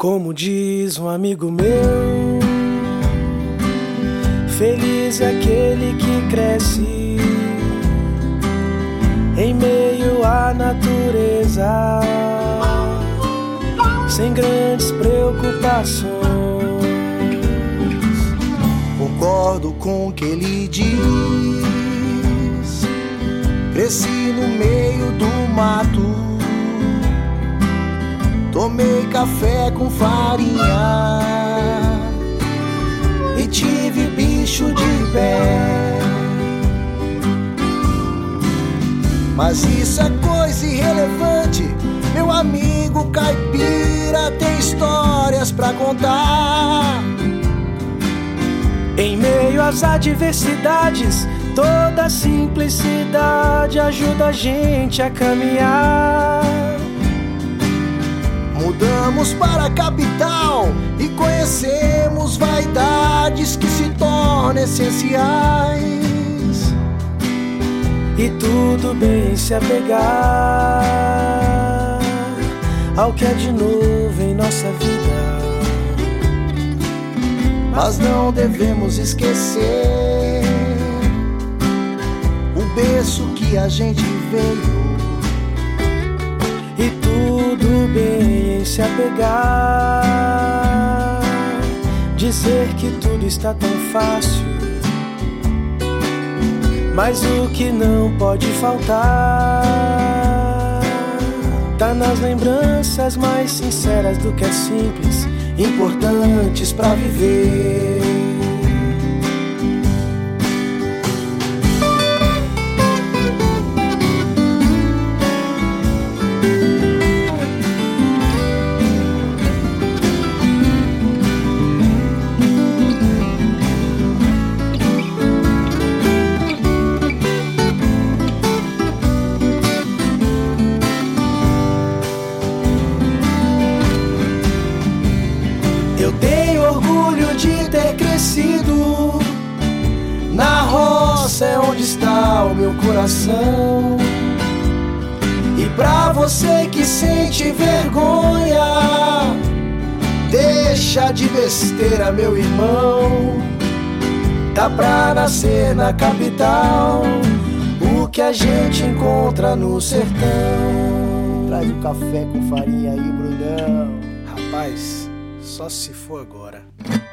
Como diz um amigo meu, feliz é aquele que cresce em meio à natureza, sem grandes preocupações. Concordo com o que ele diz. Cresci no meio do mato, tomei café com farinha e tive bicho de pé. Mas isso é coisa irrelevante. Meu amigo caipira tem histórias pra contar. Em meio às adversidades, toda simplicidade ajuda a gente a caminhar. Mudamos para a capital e conhecemos vaidades que se tornam essenciais. E tudo bem se apegar ao que é de novo em nossa vida, mas não devemos esquecer o berço que a gente veio. E tudo bem em se apegar, dizer que tudo está tão fácil, mas o que não pode faltar tá nas lembranças mais sinceras do que é simples, importantes pra viver. Eu tenho orgulho de ter crescido na roça, é onde está o meu coração. E pra você que sente vergonha, deixa de besteira, meu irmão. Dá pra nascer na capital o que a gente encontra no sertão. Traz um café com farinha aí, Brunão. Rapaz, só se for agora.